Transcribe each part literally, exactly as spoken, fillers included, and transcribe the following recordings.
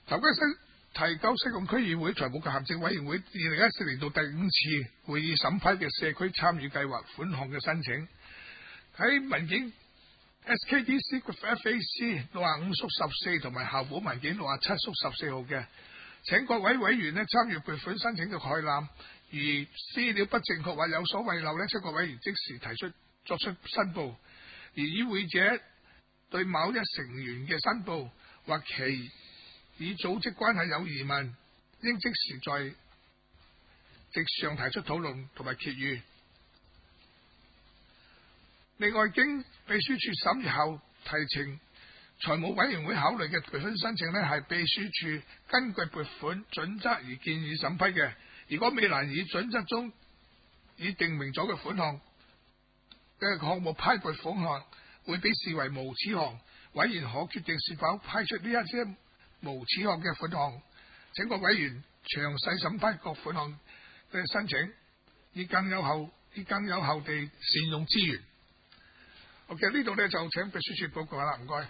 頭家新提交西貢區議會財務及行政委員會二零一四年度第五次會議審批嘅社區參與計劃款項嘅申請，喺文件 S K D C F A C 六十五縮十四同埋校本文件六十七縮十四號嘅，請各位委員呢參與撥款申請嘅概覽，而資料不正確或有所遺漏呢，請各委員即時提出作出申報，而與會者對某一成員嘅申報或其與組織關係有疑問，應即時在席上提出討論同埋決議。另外，經秘書處審議後提呈財務委員會考慮嘅撥款申請呢，係秘書處根據撥款準則而建議審批嘅。如果未能以準則中已定明咗嘅款項嘅項目批撥款項，會被視為無此項。委員可決定是否批出呢一些無此項嘅款項。請各委員詳細審批各款項嘅申請，以更有效、以更有效地善用資源。OK， 呢度呢就請秘書處報告啦，唔該。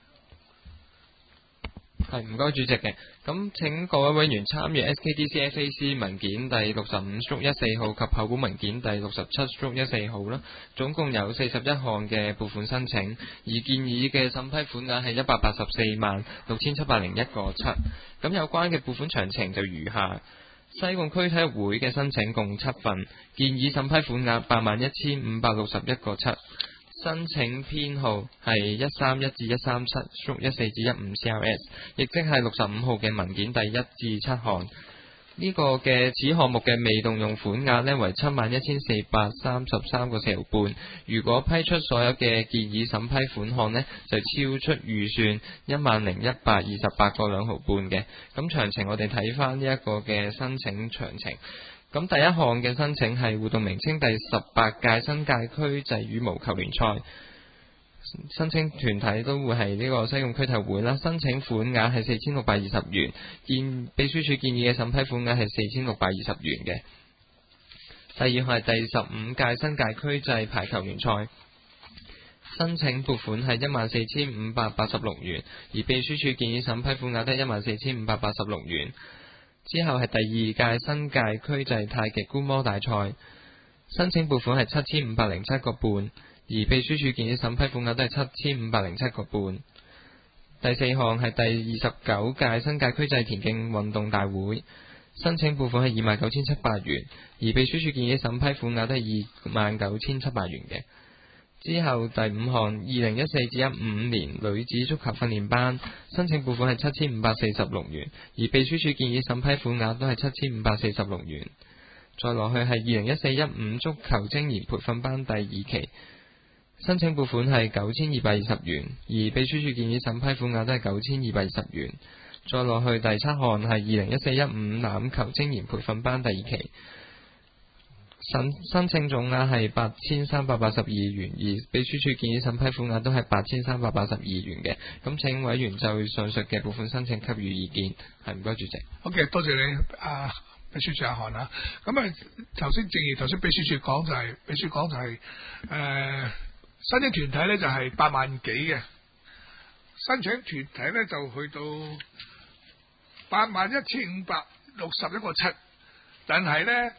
係唔該主席嘅，咁請各位委員參閱 S K D C F A C 文件第六十五縮一四號及校本文件第六十七縮一四號啦，總共有四十一項嘅撥款申請，而建議嘅審批款額係一百八十四萬六千七百零一個七。咁有關嘅撥款詳情就如下：西貢區體育會嘅申請共七份，建議審批款額八萬一千五百六十一個七。申請編號係一三一至一三七縮一四至一五 C R S， 亦即係六十五號嘅文件第一至七項。呢、這個嘅此項目嘅未動用款額呢為七萬一千四百三十三個四毫半。如果批出所有嘅建議審批款項呢，就超出預算一萬零一百二十八個兩毫半嘅。咁詳情我哋睇翻呢一個嘅申請詳情。咁第一項嘅申請係活動名稱第十八屆新界區際羽毛球聯賽，申請團體都會係呢個西貢區體育會啦。申請款額係四千六百二十元，建秘書處建議嘅審批款額係四千六百二十元嘅。第二項係第十五屆新界區際排球聯賽，申請撥款係一萬四千五百八十六元，而秘書處建議審批款額都係一萬四千五百八十六元。之後係第二屆新界區際太極觀摩大賽，申請撥款係七千五百零七個半，而秘書處建議審批款額都係七千五百零七個半。第四項係第二十九屆新界區際田徑運動大會，申請撥款係二萬九千七百元，而秘書處建議審批款額都係二萬九千七百元嘅。之後第五項二零一四至一五年女子足球訓練班，申請撥款係七千五百四十六元，而秘書處建議審批款額都係七千五百四十六元。再落去係二零一四一五足球精研培訓班第二期，申請撥款係九千二百二十元，而秘書處建議審批款額都係九千二百二十元。再落去第七項係二零一四一五欖球精研培訓班第二期。申申請總額係八千三百八十二元，而秘書處建議審批款額都係八千三百八十二元嘅。咁請委員就上述嘅部分申請給予意見。係唔該主席。 OK， 多謝你啊，秘書長阿韓啊。咁啊，頭先正如頭先秘書處講就係、是，秘書講就係、是、誒、呃，申請團體咧就係八萬幾嘅，申請團體咧就去到八萬一千五百六十一個七，但係咧。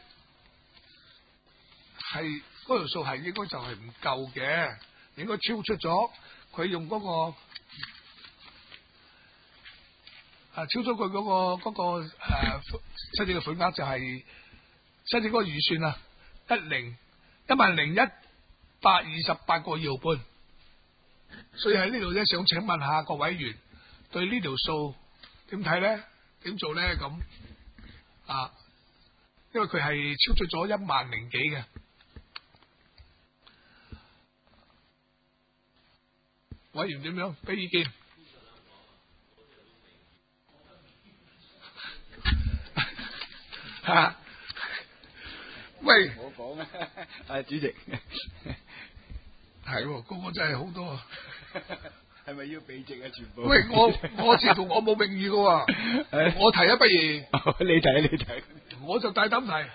係嗰條數係應該就係唔夠嘅，應該超出咗佢用嗰、那個啊，超出佢嗰、那個嗰、那個誒申請嘅款額就係、是、申請嗰個預算啊，一零一萬零一百二十八個二毫半，所以喺呢度咧想請問下各委員對呢條數點睇咧？點做咧？咁啊，因為佢係超出咗一萬零幾嘅。委員點樣俾意見？吓，喂， 我講啊，啊主席， 係個個真係好多啊！ 係咪要避席啊？全部？ 喂，我我似同我冇名譽噶，我提啊，不如你睇你睇， 我就大膽提。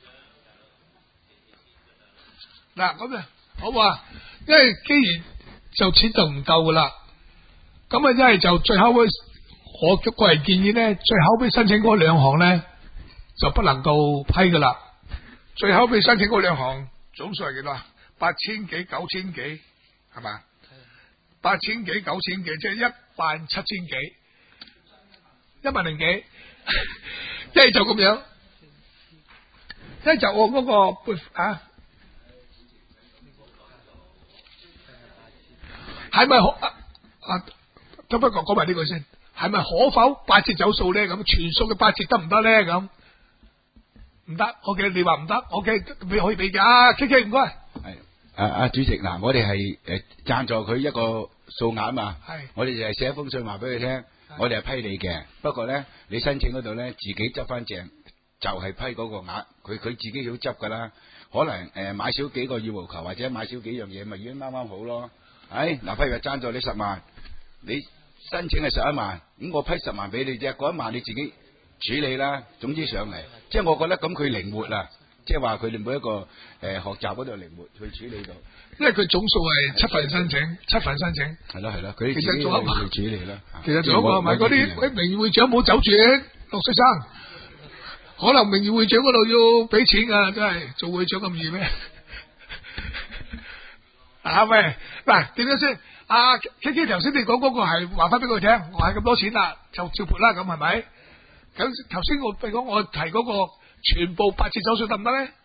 嗱咁啊，好啊，因為既然就錢就唔夠噶啦，咁啊一係就最後我個人建議咧，最後尾申請嗰兩項咧就不能夠批噶啦。最後尾申請嗰兩項總數係幾多啊？八千幾、九千幾，係嘛？八千幾、九千幾，即係一萬七千幾，一萬零幾，即係就咁樣。即係就我嗰個撥啊，係咪可啊啊？不過講埋呢句先，係咪可否八折走數咧？咁全數嘅八折得唔得咧？咁唔得，OK，你話唔得，OK，你可以俾㗎。K K 唔該。 係啊啊，主席嗱，我哋係誒贊助佢一個數額嘛，係，我哋就係寫一封信話俾佢聽，我哋係批你嘅，不過咧你申請嗰度咧自己執翻正，就係批嗰個額，佢佢自己要執㗎啦。可能誒買少幾個羽毛球或者買少幾樣嘢，咪已經啱啱好咯。誒嗱，譬如話贊助你十萬，你申請係十一萬，咁我批十萬俾你啫，嗰一萬你自己處理啦。總之上嚟，即係我覺得咁佢靈活啦，即係話佢哋每一個誒、呃、學習嗰度靈活去處理到，因為佢總數係七份申請，七份申請，係咯係咯，佢自己去處理啦。其實仲有個咪嗰啲喂名譽會長冇走住，陸先生，可能名譽會長嗰度要俾錢㗎，真係做會長咁易咩？啊喂，嗱點樣先？阿 K K 頭先你講嗰個係話翻俾佢聽，我係咁多錢啦，就照撥啦，咁係咪？咁頭先我譬如講我提嗰個全部八折走數得唔得咧？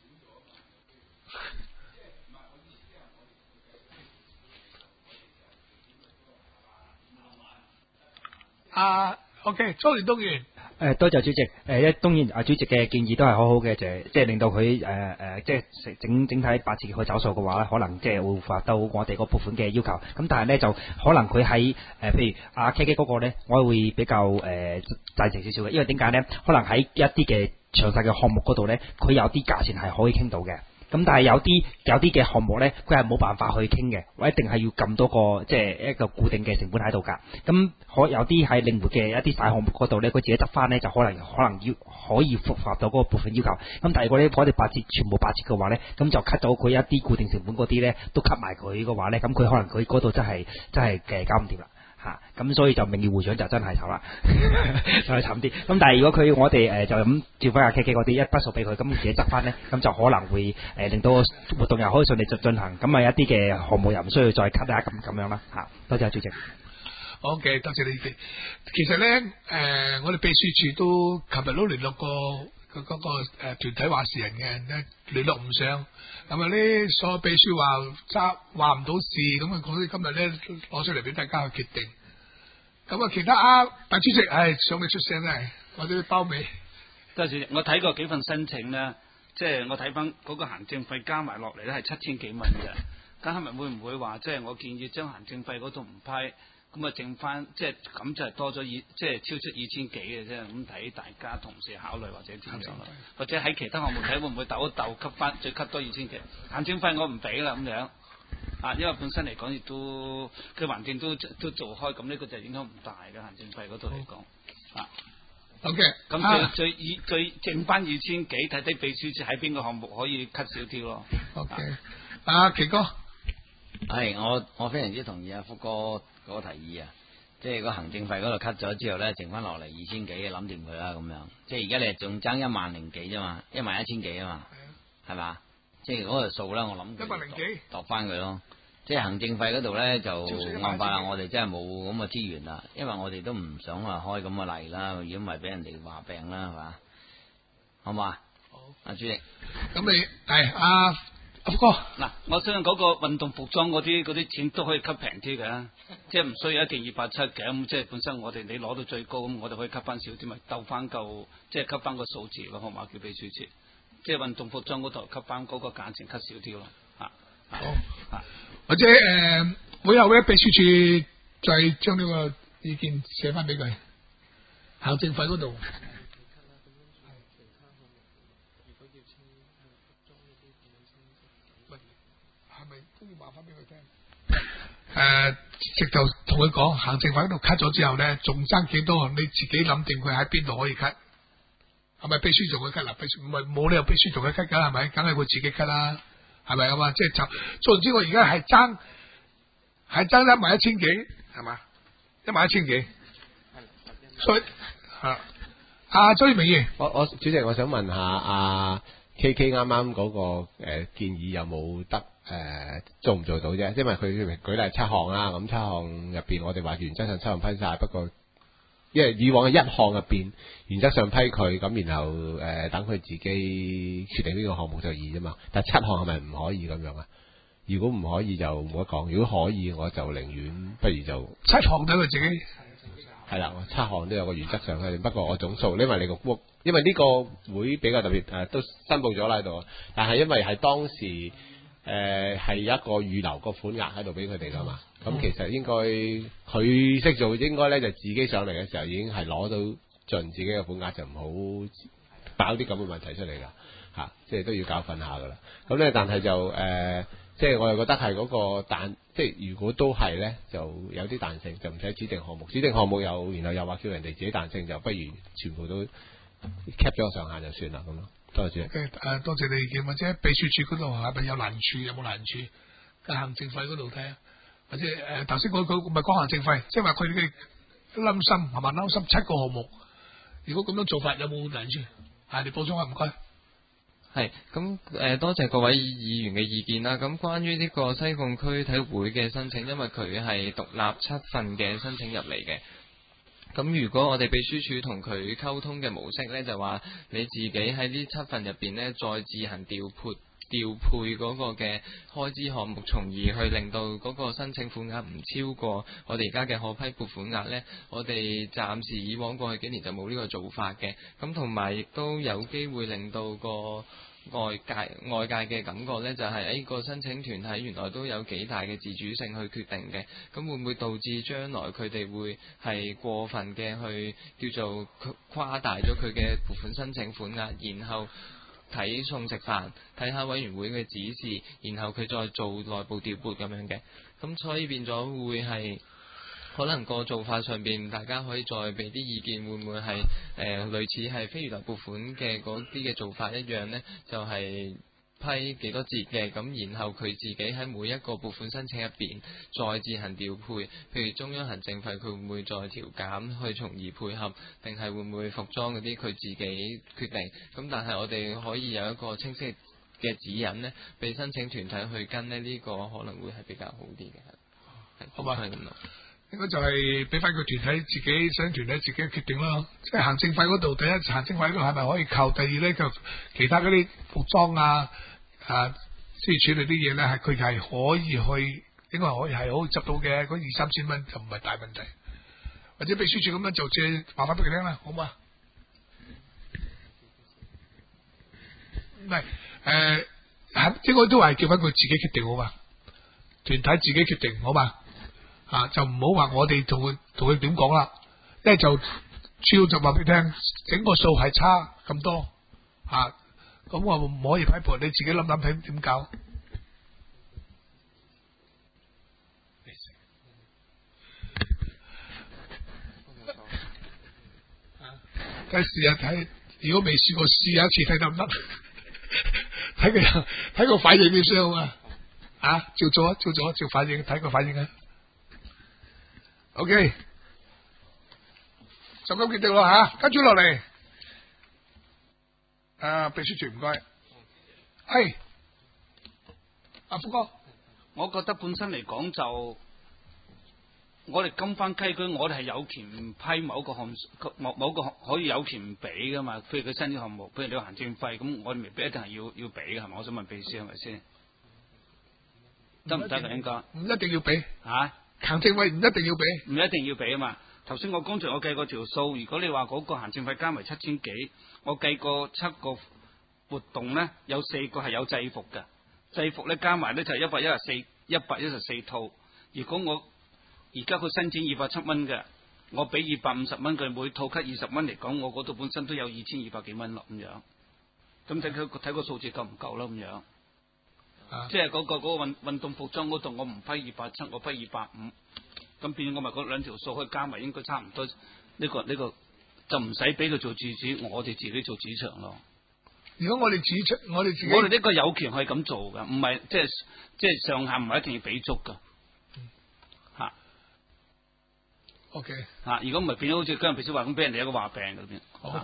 啊 ，OK，莊連東源。 誒多謝主席，誒一當然啊主席嘅建議都係好好嘅，就係即係令到佢誒誒即係整整體八折去走數嘅話咧，可能即係會符合到我哋個撥款嘅要求。咁但係咧就可能佢喺誒譬如阿 K K 嗰個咧，我會比較誒贊成少少嘅，因為點解咧？可能喺一啲嘅詳細嘅項目嗰度咧，佢有啲價錢係可以傾到嘅。咁但係有啲有啲嘅項目咧，佢係冇辦法去傾嘅，或一定係要咁多個即係一個固定嘅成本喺度㗎。咁可有啲係靈活嘅一啲大項目嗰度咧，佢自己執翻咧就可能可能要可以符合到嗰個部分要求。咁第二個咧，我哋八折全部八折嘅話咧，咁就 cut 到佢一啲固定成本嗰啲咧，都 cut 埋佢嘅話咧，咁佢可能佢嗰度真係真係嘅搞唔掂啦。嚇，咁、啊、所以就名譽會長就真係醜啦，就係慘啲。咁但係如果佢我哋誒、呃、就咁照翻阿 K K 嗰啲一筆數俾佢，咁自己執翻咧，咁就可能會誒、呃、令到活動又可以順利進進行，咁啊一啲嘅項目又唔需要再 cut 啊咁咁樣啦嚇。多謝主席。 好嘅，多謝你哋。其實咧誒、呃，我哋秘書處都琴日都聯絡過嗰、那個誒、呃、團體話事人嘅，聯絡唔上。咁啊！呢所有秘書話揸話唔到事，咁啊，我哋今日咧攞出嚟俾大家去決定。咁啊，其他啊，大主席係上嚟出聲咧，我哋包尾。 多謝主席，我睇過幾份申請咧，即係我睇翻嗰個行政費加埋落嚟咧係七千幾蚊嘅。咁係咪會唔會話即係我建議將行政費嗰度唔批？咁啊，剩翻即係咁就係多咗二，即係超出二千幾嘅啫。咁睇大家同時考慮或者點樣啦，或者喺其他項目睇會唔會鬥一鬥吸翻，再吸多二千幾？行政費我唔俾啦咁樣啊，因為本身嚟講亦都佢環境都都做開，咁呢個就影響唔大嘅行政費嗰度嚟講啊。 好嘅， 咁最最以最剩翻二千幾，睇睇秘書處喺邊個項目可以 cut 少啲咯。 OK，阿奇哥， 係我我非常之同意阿福哥嗰個提議啊，即係個行政費嗰度 cut 咗之後咧，剩翻落嚟二千幾，諗掂佢啦咁樣。即係而家你仲爭一萬零幾啫嘛，一萬一千幾啊嘛，係嘛？即係嗰個數啦，我諗一萬零幾度翻佢咯。即係行政費嗰度咧就冇辦法啦，我哋真係冇咁嘅資源啦，因為我哋都唔想話開咁嘅例啦，如果唔係俾人哋話病啦，係嘛？好嘛？好，阿主席， 咁你係阿阿福哥嗱，我相信嗰個運動服裝嗰啲嗰啲錢都可以吸平啲嘅，即係唔需要一定二百七嘅，咁即係本身我哋你攞到最高，咁我哋可以吸翻少啲，咪鬥翻夠，即係吸翻個數字咯，好嘛？叫秘書處，即係運動服裝嗰度吸翻嗰個價錢吸少啲咯，嚇。 好啊，或者誒，會後咧秘書處再將呢個意見寫翻俾佢，行政費嗰度。係咪都要話翻俾佢聽？誒，直頭同佢講，行政費嗰度 cut 咗之後咧，仲爭幾多？你自己諗定佢喺邊度可以 cut？係咪秘書做佢 cut 嗱？秘書唔係冇理由秘書做佢 cut 噶，係咪？梗係佢自己 cut 啦。係咪咁啊？即係就，總之我而家係爭係爭一萬一千幾，係嘛？一萬一千幾， 所以啊，阿周明義， 我我主席，我想問下阿 K K 啱啱嗰個誒、呃、建議有冇得誒、呃、做唔做到啫？因為佢舉例七項啦，咁七項入邊我哋話原則上七項批晒，不過因為以往嘅一項入邊原則上批佢，咁然後誒、呃、等佢自己決定呢個項目就易啫嘛。但七項係咪唔可以咁樣啊？如果唔可以就冇得講，如果可以我就寧願不如就七項都佢自己係啦，七項都有個原則上嘅，不過我總數，因為你個屋，因為呢個會比較特別誒、呃，都申報咗啦喺度，但係因為係當時誒係、呃、一個預留個款額喺度俾佢哋噶嘛，咁、嗯、其實應該佢識做，應該咧就自己上嚟嘅時候已經係攞到盡自己嘅款額，就唔好爆啲咁嘅問題出嚟啦嚇，即係都要教訓下噶啦。咁咧，但係就誒。呃即係我又覺得係嗰個彈，即係如果都係咧，就有啲彈性，就唔使指定項目。指定項目有，然後又話叫人哋自己彈性，就不如全部都 cap 咗個上限就算啦咁咯。多謝。 誒、呃，多謝你意見，或者秘書處嗰度係咪有難處？有冇難處？喺行政費嗰度睇下，或者誒頭先嗰個唔係講行政費，即係話佢嘅冧心係嘛冧心七個項目，如果咁樣做法有冇難處？啊，你補充下唔該。 係咁誒，多謝各位議員嘅意見啦。咁關於呢個西貢區體育會嘅申請，因為佢係獨立七份嘅申請入嚟嘅。咁如果我哋秘書處同佢溝通嘅模式呢，就話你自己喺呢七份入邊呢，再自行調配調配嗰個嘅開支項目，從而去令到嗰個申請款額唔超過我哋而家嘅可批撥款額呢。我哋暫時以往過去幾年就冇呢個做法嘅。咁同埋亦都有機會令到個外界外界嘅感覺呢，就係誒個申請團體原來都有幾大嘅自主性去決定嘅。咁會唔會導致將來佢哋會係過分嘅去叫做誇大咗佢嘅撥款申請款額，然後睇餸食飯，睇下委員會嘅指示，然後佢再做內部調撥咁樣嘅。咁所以變咗會係可能個做法上邊，大家可以再俾啲意見，會唔會係誒、呃、類似係非預留撥款嘅嗰啲嘅做法一樣呢？就係、是、批幾多節嘅，咁然後佢自己喺每一個撥款申請入邊再自行調配，譬如中央行政費佢會唔會再調減去從而配合，定係會唔會服裝嗰啲佢自己決定？咁但係我哋可以有一個清晰嘅指引呢，俾申請團體去跟呢，呢、這個可能會係比較好啲嘅。 好嘛？應該就係俾翻個團體自己申請團體自己決定咯。即係行政費嗰度，第一行政費嗰度係咪可以扣？第二咧就其他嗰啲服裝啊啊，即係處理啲嘢咧，係佢係可以去，應該可以係可以執到嘅。嗰二三千蚊就唔係大問題。或者秘書處咁樣就借麻煩俾佢聽啦，好嘛？唔係誒，應該都係叫翻佢自己決定好嘛？團體自己決定好嘛？啊，就唔好話我哋同佢同佢點講啦，因為就主要就話俾你聽，整個數係差咁多，啊，咁我唔可以批撥，你自己諗諗睇點搞。睇試下睇，如果未試過試下一次睇得唔得？睇佢睇個反應點先好啊！啊，照做啊，照做啊，照反應，睇個反應啊！O K，就咁決定咯吓，跟住落嚟，啊秘書處唔該，係阿福哥， 我覺得本身嚟講就，我哋跟翻規矩，我哋係有權唔批某一個項某某個可以有權唔俾噶嘛，譬如佢新啲項目，譬如你話行政費，咁我哋未必一定係要要俾嘅係咪？我想問秘書係咪先？得唔得啊？應該唔一定要俾吓。 行政費唔一定要俾， 唔一定要俾啊嘛。頭先我剛才我計過條數，如果你話嗰個行政費加埋七千幾，我計過七個活動咧，有四個係有制服嘅，制服咧加埋咧就係一百一十四一百一十四套。如果我而家佢申請二百七蚊嘅，我俾二百五十蚊佢每套給二十蚊嚟講，我嗰度本身都有二千二百幾蚊咯咁樣。咁睇佢睇個數字夠唔夠啦咁樣。啊、即係嗰、那個嗰、那個運運動服裝嗰度，我唔批二百七，我批二百五，咁變我咪嗰兩條數可以加埋，應該差唔多。呢、這個呢、這個就唔使俾佢做主子，我哋自己做主場咯。 如果我哋主出，我哋自己， 我哋呢個有權可以咁做噶，唔係即係即係上限唔係一定要俾足噶。吓、 OK。 嚇，如果唔係變咗好似姜皮書話咁，俾人哋一個話病嗰邊。 好。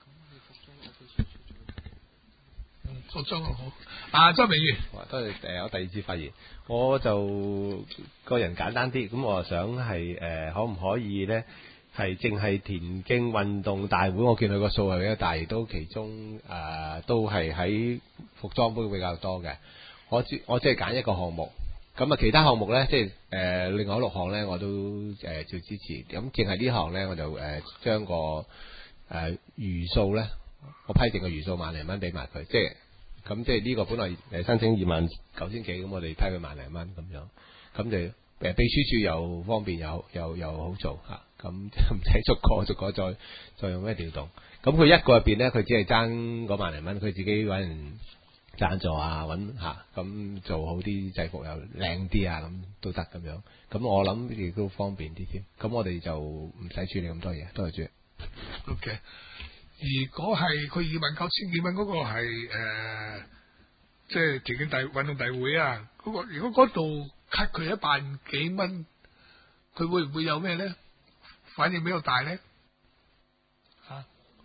嗯，服裝好。啊，周明宇。 多謝誒，我第二次發言，我就個人簡單啲，咁我想係誒、呃，可唔可以咧？係淨係田徑運動大會，我見佢個數係比較大，亦都其中誒、呃、都係喺服裝都比較多嘅。我只我只係揀一個項目，咁啊其他項目咧，即係誒、呃、另外六項咧，我都誒照、呃、支持。咁淨係呢項咧，我就誒將、呃、個誒、呃、餘數咧，我批定個餘數萬零蚊俾埋佢，即係咁即係呢個本來誒申請二萬九千幾，咁我哋批佢萬零蚊咁樣，咁就誒秘書處又方便又又又好做嚇。咁唔使逐個逐個再再用咩調動，咁佢一個入邊咧，佢只係爭嗰萬零蚊，佢自己揾人贊助啊，揾嚇咁做好啲制服又靚啲啊，咁都得咁樣。咁我諗亦都方便啲添。咁我哋就唔使處理咁多嘢，多謝主席。 O K。如果係佢二萬九千幾蚊嗰個係誒，即係田徑大運動大會啊，嗰、嗰個如果嗰度 cut 佢一萬幾蚊，佢會唔會有咩咧？反應比較大咧，嚇。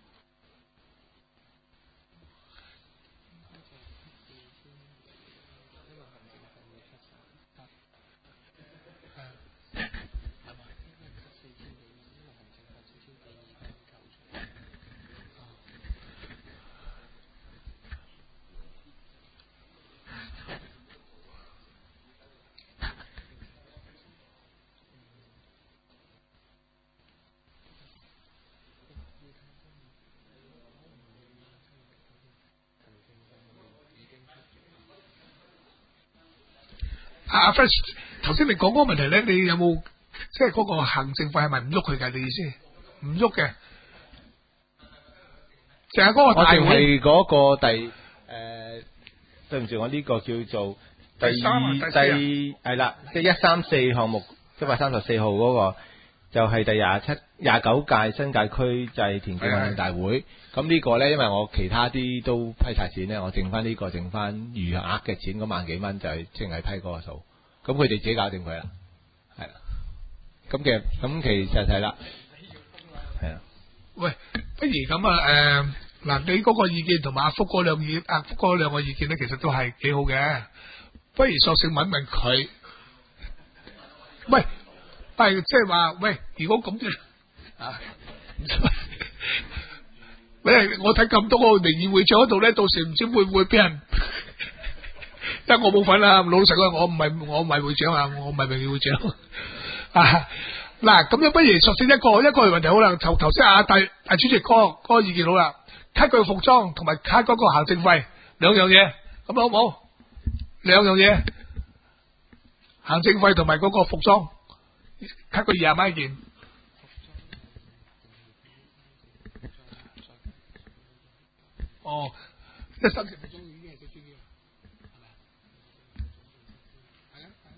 阿 Fresh， 頭先你講嗰個問題咧，你有冇即係嗰個行政費係咪唔喐佢㗎？你意思唔喐嘅，淨係嗰個大會。 我淨係嗰個第誒、呃，對唔住，我呢個叫做第二第三啊第四啊第係啦，即係一三四項目一百三十四號嗰個，就係第廿七廿九屆新界區際田徑運動大會。咁呢個咧，因為我其他啲都批晒錢咧，我剩翻呢、這個剩翻餘額嘅錢嗰萬幾蚊，就係淨係批嗰個數。咁佢哋自己搞掂佢啦，係啦。咁其實咁其實係啦，係啊。 喂，不如咁啊？誒、呃，嗱，你嗰個意見同埋阿福嗰兩意，阿福嗰兩個意見咧，其實都係幾好嘅。不如索性問問佢，喂，係即係話，喂，如果咁嘅啊？喂，我睇咁多個名譽會長嗰度咧，到時唔知會唔會俾人，因為我冇份啦。老實講，我唔係我唔係會長啊，我唔係名譽會長啊。嗱，咁樣不如索性一個一個問題好啦。頭頭先阿大阿主席嗰個嗰個意見好啦，cut佢服裝同埋 cut 嗰個行政費兩樣嘢，咁好唔好？兩樣嘢，行政費同埋嗰個服裝 cut 佢廿蚊一件。哦，一三十分鐘已經係最專業，係咪？係啊，係啊。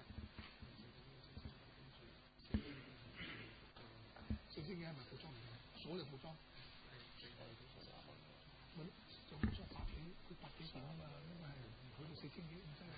四千幾係咪服裝嚟嘅？所有服裝。咪咯，就服裝百幾，佢百幾件啊嘛，因為係去到四千幾，唔真係。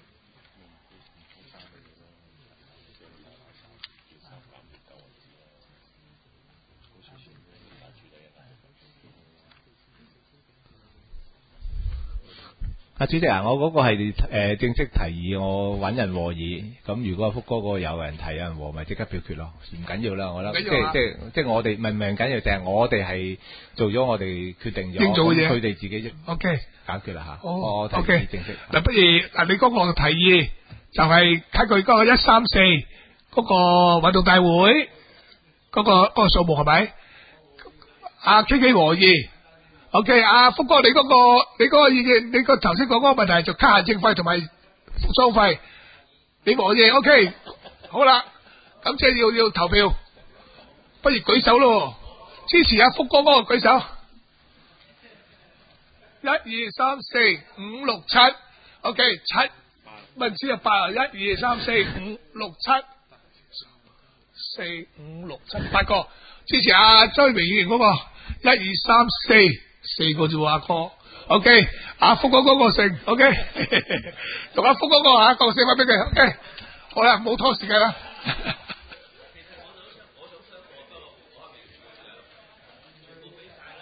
阿主席啊，我嗰個係誒、呃、正式提議，我揾人和議。咁如果阿福哥嗰個有人提有人和，咪即刻表決咯，唔緊要啦。我覺得即係即係即係我哋唔係唔係緊要，定係我哋係做咗我哋決定咗，咁佢哋自己 OK 解決啦嚇。 哦， 我提議正式。 嗱，不如嗱你嗰個提議就係睇佢嗰個一三四嗰個運動大會嗰、嗰個嗰、嗰個數目係咪？阿 K K 和議。O K， 阿福哥，你嗰、那個你嗰個意見，你個頭先講嗰個問題就卡行政費同埋服裝費，你和嘢 O K， 好啦，咁即係要要投票，不如舉手咯，支持阿福哥嗰個舉手，一二三四五六七 ，O K， 七，唔知啊八啊，一二三四五六七，四五六七八個，支持阿周明議員嗰、那個，一二三四。四個啫喎，阿哥 ，OK， 阿福哥嗰個姓 ，OK， 同阿福哥嗰個吓，個四分俾佢 ，OK， 好啦，冇拖時間啦。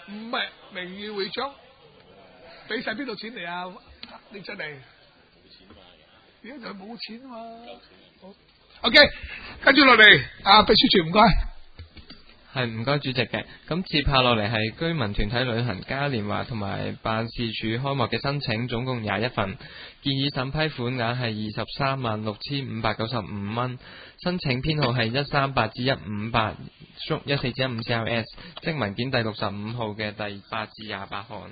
唔係名譽會長，俾晒邊度錢嚟啊？你真係而家就係冇錢啊嘛。好 ，OK， 跟住落嚟，啊秘書處唔該。 係唔該主席嘅，咁接下落嚟係居民團體旅行嘉年華同埋辦事處開幕嘅申請，總共廿一份，建議審批款額係二十三萬六千五百九十五蚊，申請編號係一三八至一五八縮一四至一五 C L S， 即文件第六十五號嘅第八至廿八項。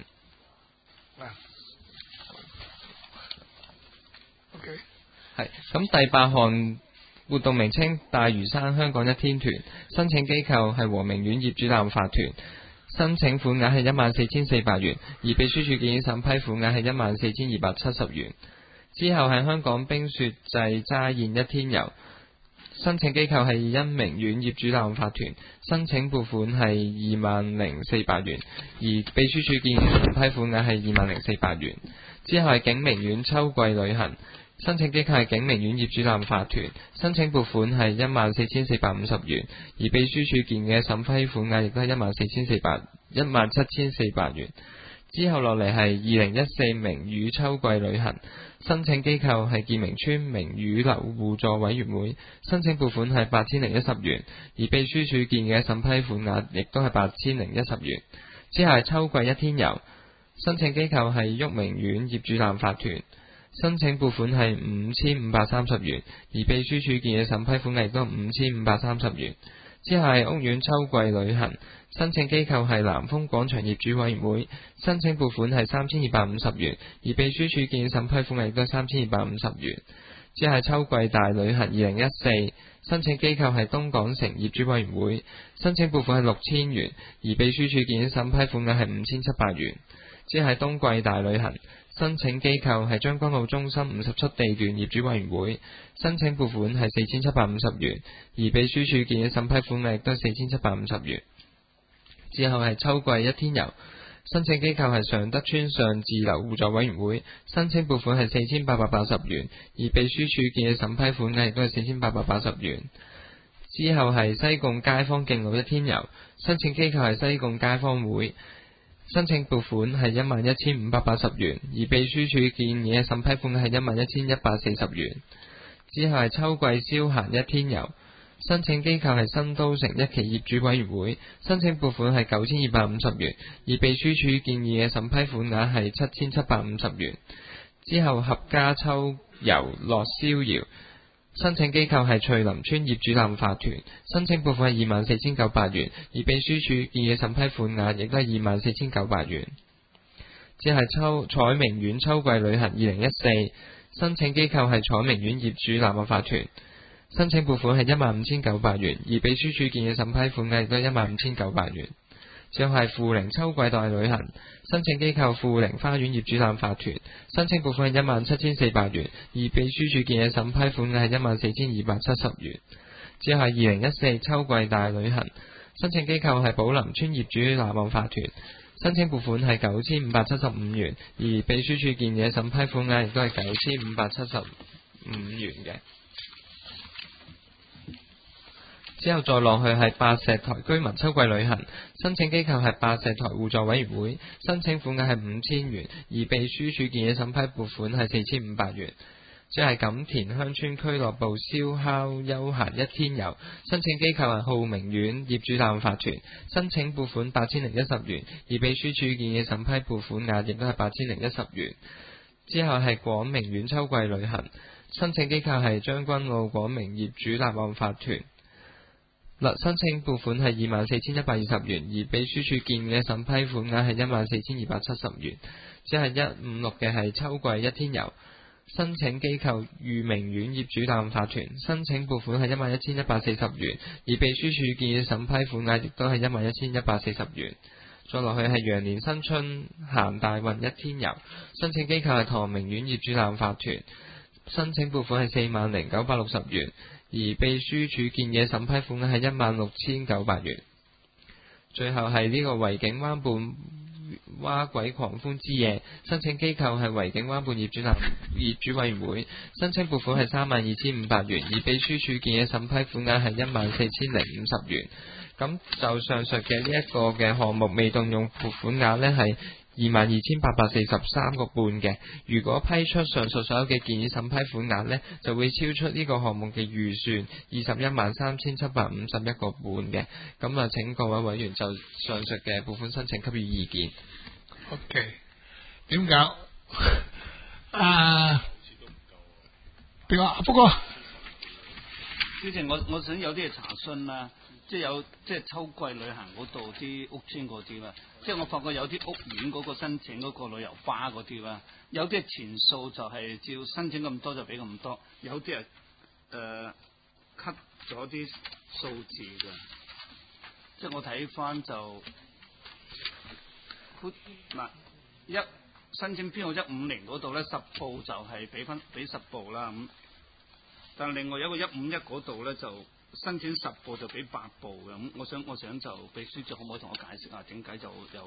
OK， 係咁第八項。活動名稱大嶼山香港一天團，申請機構係和明苑業主立案法團，申請款額係一萬四千四百元，而秘書處建議審批款額係一萬四千二百七十元。之後係香港冰雪祭齋宴一天遊，申請機構係欣明苑業主立案法團，申請撥款係二萬零四百元，而秘書處建議審批款額係二萬零四百元。之後係景明苑秋季旅行。申請機構係景明苑業主立案法團，申請撥款係一萬四千四百五十元，而秘書處建議嘅審批款額亦都係一萬四千四百一萬七千四百元。之後落嚟係二零一四明宇秋季旅行，申請機構係建明村明宇樓互助委員會，申請撥款係八千零一十元，而秘書處建議嘅審批款額亦都係八千零一十元。之後係秋季一天遊，申請機構係旭明苑業主立案法團。申請撥款係五千五百三十元，而秘書處建議審批款額亦都五千五百三十元。之後係屋苑秋季旅行，申請機構係南豐廣場業主委員會，申請撥款係三千二百五十元，而秘書處建議審批款額亦都三千二百五十元。之後係秋季大旅行二零一四，申請機構係東港城業主委員會，申請撥款係六千元，而秘書處建議審批款額係五千七百元。之後係冬季大旅行。申請機構係將軍澳中心五十七地段業主委員會，申請撥款係四千七百五十元，而秘書處建議審批款額亦都係四千七百五十元。之後係秋季一天遊，申請機構係上德村上智樓互助委員會，申請撥款係四千八百八十元，而秘書處建議審批款額亦都係四千八百八十元。之後係西貢街坊敬老一天遊，申請機構係西貢街坊會。申請撥款係一萬一千五百八十元，而秘書處建議嘅審批款係一萬一千一百四十元。之後係秋季消閒一天遊，申請機構係新都城一期業主委員會，申請撥款係九千二百五十元，而秘書處建議嘅審批款額係七千七百五十元。之後合家秋遊樂逍遙，申請機構係翠林村業主立案法團，申請撥款係二萬四千九百元，而秘書處建議審批款額亦都係二萬四千九百元。之後係秋彩明苑秋季旅行二零一四，申請機構係彩明苑業主立案法團，申請撥款係一萬五千九百元，而秘書處建議審批款額亦都係一萬五千九百元。之後係富寧秋季大旅行，申請機構富寧花園業主立案法團，申請撥款係一萬七千四百元，而秘書處建議審批款額係一萬四千二百七十元。之後係二零一四秋季大旅行，申請機構係寶林村業主立案法團，申請撥款係九千五百七十五元，而秘書處建議審批款額亦都係九千五百七十五元嘅。之後再落去係八石台居民秋季旅行，申請機構係八石台互助委員會，申請款額係五千元，而秘書處建議審批撥款係四千五百元。即係錦田鄉村俱樂部燒烤休閒一天遊，申請機構係浩明苑業主立案法團，申請撥款八千零一十元，而秘書處建議審批撥款額亦都係八千零一十元。之後係廣明苑秋季旅行，申請機構係將軍澳廣明業主立案法團。申請撥款係二萬四千一百二十元，而秘書處建議嘅審批款額係一萬四千二百七十元。即係一五六嘅係秋季一天遊，申請機構裕明苑業主立案法團，申請撥款係一萬一千一百四十元，而秘書處建議審批款額亦都係一萬一千一百四十元。再落去係羊年新春行大運一天遊，申請機構係唐明苑業主立案法團，申請撥款係四萬零九百六十元。而秘書處建議審批款係一萬六千九百元。最後係呢個維景灣畔蛙鬼狂歡之夜，申請機構係維景灣畔業主立業主委員會，申請撥款係三萬二千五百元，而秘書處建議審批款額係一萬四千零五十元。 咁就上述嘅呢一個嘅項目未動用撥款額呢係二萬二千八百四十三個半嘅。如果批出上述所有嘅建議審批款額呢，就會超出呢個項目嘅預算二十一萬三千七百五十一個半嘅。咁啊，請各位委員就上述嘅撥款申請給予意見。 OK， 點搞？啊，邊個？阿福哥， 主席，我我想有啲嘢查詢啦，即係有即係秋季旅行嗰度啲屋邨嗰啲啦，即係我發覺有啲屋苑嗰個申請嗰個旅遊巴嗰啲啦，有啲係錢數就係照申請咁多就俾咁多，有啲係誒 cut 咗啲數字嘅，即係我睇翻就嗱一申請編號一五零嗰度咧，十部就係俾翻俾十部啦咁。但另外有一個一五一嗰度咧，就申請十部就俾八部嘅。咁我想我想就秘書長可唔可以同我解釋下點解就有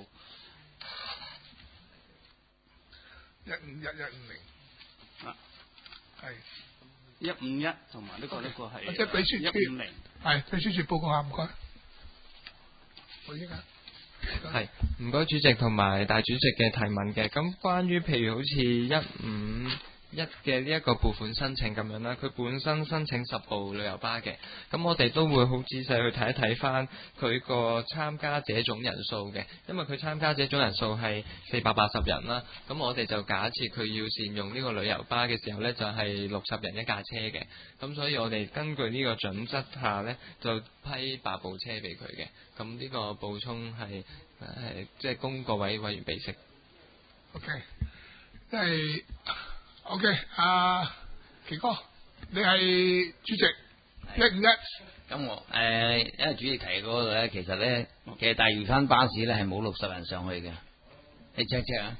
一五一一五零啊？ 係一五一同埋呢個呢個係即係秘書一五零， 係秘書處報告下，唔該。我依家係唔該主席同埋大主席嘅提問嘅。咁關於譬如好似一五一嘅呢一個撥款申請咁樣啦，佢本身申請十部旅遊巴嘅，咁我哋都會好仔細去睇一睇翻佢個參加者總人數嘅，因為佢參加者總人數係四百八十人啦，咁我哋就假設佢要善用呢個旅遊巴嘅時候呢，就係六十人一架車嘅，咁所以我哋根據呢個準則下呢，就批八部車俾佢嘅，咁呢個補充係係即係供各位委員備悉。 OK， 即係。O K， 阿奇哥，你係主席一五一。 咁我誒，因為主席提嗰度咧，其實咧，其實大嶼山巴士咧係冇六十人上去嘅，你 check check 啊。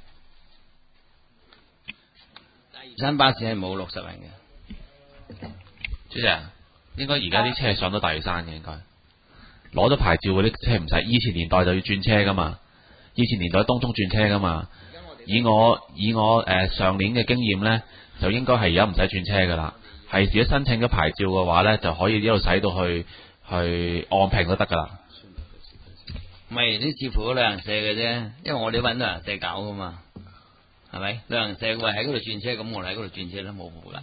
大嶼山巴士係冇六十人嘅。 主席啊，應該而家啲車係上到大嶼山嘅，應該攞咗牌照嗰啲車唔使，以前年代就要轉車噶嘛，以前年代當中轉車噶嘛。以我以我誒、呃、上年嘅經驗咧，就應該係而家唔使轉車噶啦，係自己申請咗牌照嘅話咧，就可以一路使到去去昂坪都得噶啦。 唔係啲似乎旅行社嘅啫，因為我哋揾旅行社搞噶嘛，係咪？旅行社會喺嗰度轉車，咁我哋喺嗰度轉車都冇冇噶。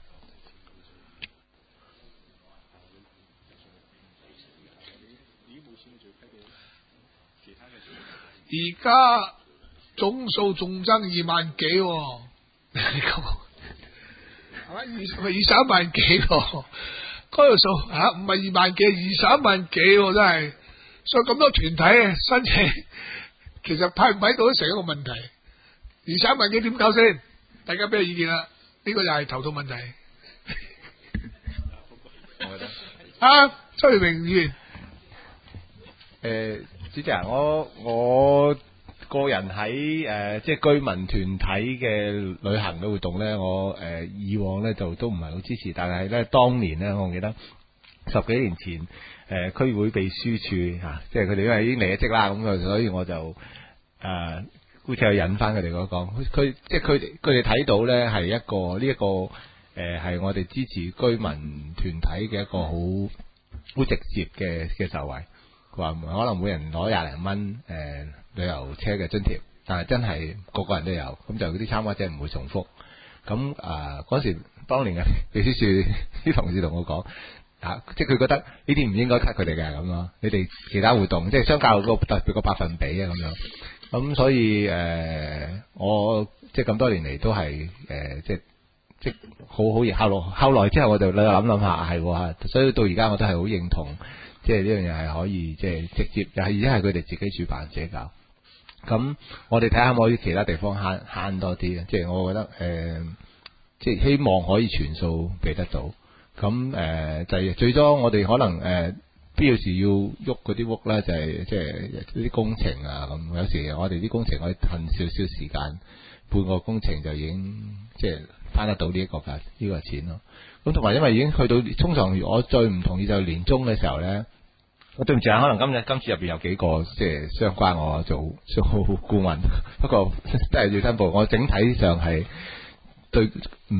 而家總數仲爭二萬幾、哦，係嘛？二咪二三萬幾喎、哦，嗰條數嚇唔係二萬幾，二三萬幾喎、哦，真係。所以咁多團體申請，其實批唔批到都成一個問題。二三萬幾點搞先？大家俾個意見啦，呢、這個又係頭痛問題。 我覺得啊，周耀明議員， 誒，主席啊，我我個人喺誒、呃、即係居民團體嘅旅行嘅活動咧，我誒、呃、以往咧就都唔係好支持，但係咧當年咧，我記得十幾年前誒、呃、區會秘書處嚇、啊，即係佢哋因為已經離咗職啦，咁啊，所以我就誒好似去引翻佢哋嗰講，佢即係佢哋佢哋睇到咧係一個呢一、這個誒係、呃、我哋支持居民團體嘅一個好好直接嘅嘅受惠。話可能每人攞廿零蚊誒旅遊車嘅津貼，但係真係個個人都有，咁就嗰啲參加者唔會重複。咁啊嗰時當年嘅秘書處啲同事同我講啊，即係佢覺得呢啲唔應該 cut 佢哋嘅咁咯。你哋其他活動即係相較嗰個特別個百分比啊咁樣。咁所以誒、呃，我即係咁多年嚟都係誒、呃、即係即係好好熱。後來後來之後我就諗諗下係喎，所以到而家我都係好認同。即係呢樣嘢係可以即係直接，又係而且係佢哋自己主辦者搞。咁我哋睇下可唔可以其他地方慳慳多啲啊！即係我覺得誒、呃，即係希望可以全數俾得到。咁誒、呃、就係、是、最多我哋可能誒、呃、必要時要喐嗰啲屋咧，就係即係啲工程啊咁。有時我哋啲工程可以褪少少時間，半個工程就已經即係翻得到呢一個價呢、呢個錢咯。咁同埋因為已經去到通常我最唔同意就係年中嘅時候咧。我對唔住啊，可能今日今次入邊有幾個即係相關我做做顧問，不過都係要申報。我整體上係對唔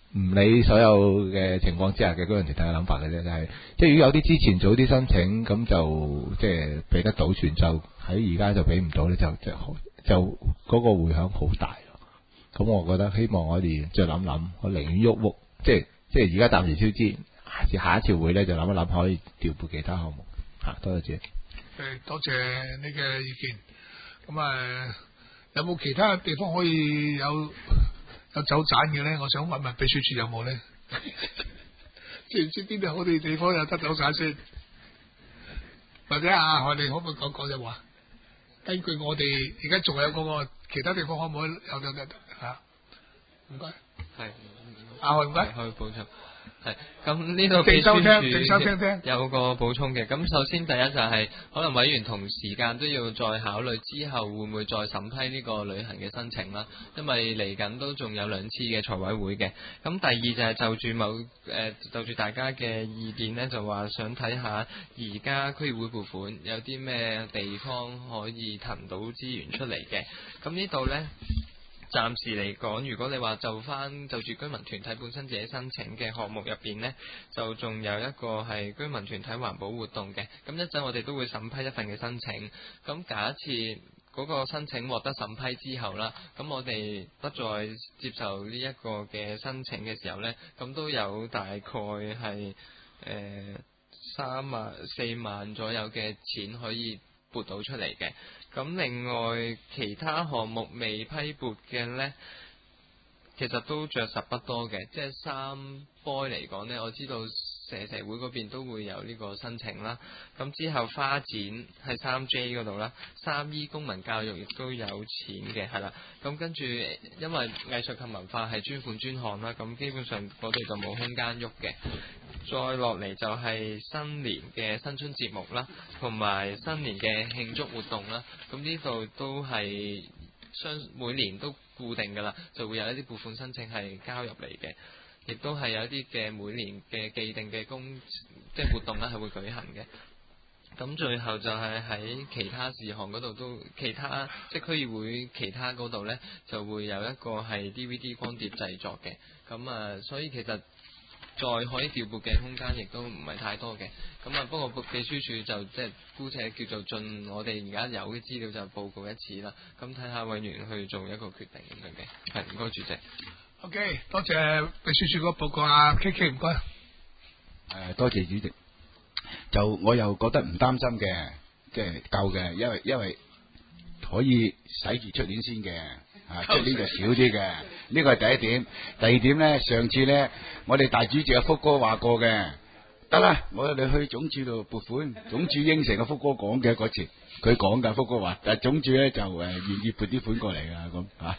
唔理所有嘅情況之下嘅居民團體嘅諗法嘅啫，就係即係如果有啲之前早啲申請，咁就即係俾得到全，就喺而家就俾唔到咧，就就就嗰個迴響好大咯。咁我覺得希望我哋再諗諗，我寧願喐喐，即係即係而家暫時超支，下次下一次會咧就諗一諗可以調撥其他項目嚇。多謝主席。誒， 多謝你嘅意見。咁啊，有冇其他地方可以有？有走盞嘅咧，我想問問秘書處有冇咧？知唔知邊度我哋地方有得走盞先？或者啊，我哋可唔可以講講就話？根據我哋而家仲有嗰個其他地方可唔可以有得得嚇？唔該。係。啊，唔該。可以補充。係，咁呢度秘書處有個補充嘅。咁首先第一就係、是、可能委員同時間都要再考慮之後會唔會再審批呢個旅行嘅申請啦，因為嚟緊都仲有兩次嘅財委會嘅。咁第二就係就住某誒、呃、就住大家嘅意見呢，就話想睇下而家區議會撥款有啲咩地方可以騰到資源出嚟嘅。咁呢度呢。暫時嚟講，如果你話就翻就住居民團體本身自己申請嘅項目入邊呢，就仲有一個係居民團體環保活動嘅。咁一陣我哋都會審批一份嘅申請。咁假設嗰個申請獲得審批之後啦，咁我哋不再接受呢一個嘅申請嘅時候呢，咁都有大概係誒三萬四萬左右嘅錢可以撥到出嚟嘅。咁另外其他項目未批撥嘅呢，其實都着實不多嘅，即係三波嚟講呢，我知道社社會嗰邊都會有呢個申請啦。咁之後花展係三 J 嗰度啦，三 E 公民教育亦都有錢嘅，係啦。咁跟住因為藝術及文化係專款專項啦，咁基本上嗰度就冇空間喐嘅。再落嚟就係新年嘅新春節目啦，同埋新年嘅慶祝活動啦。咁呢度都係相每年都固定㗎啦，就會有一啲撥款申請係交入嚟嘅，亦都係有一啲嘅每年嘅既定嘅公即係活動啦，係會舉行嘅。咁最後就係喺其他事項嗰度都其他即係區議會其他嗰度呢，就會有一個係 D V D 光碟製作嘅。咁啊，所以其實再可以調撥嘅空間亦都唔係太多嘅。咁啊，不過秘書處就即係姑且叫做盡我哋而家有嘅資料就報告一次啦。咁睇下委員去做一個決定咁樣嘅。係，唔該主席。OK， 多謝秘書處個報告啊 ，K K 唔該。 誒，多謝主席。就我又覺得唔擔心嘅，即係夠嘅，因為因為可以使住出年先嘅。啊，即係呢個少啲嘅，呢個係第一點。第二點咧，上次咧，我哋大主席阿福哥話過嘅，得啦，我哋去總署度撥款，總署應承阿福哥講嘅嗰次，佢講㗎，福哥話，但係總署咧就誒願意撥啲款過嚟㗎，咁啊，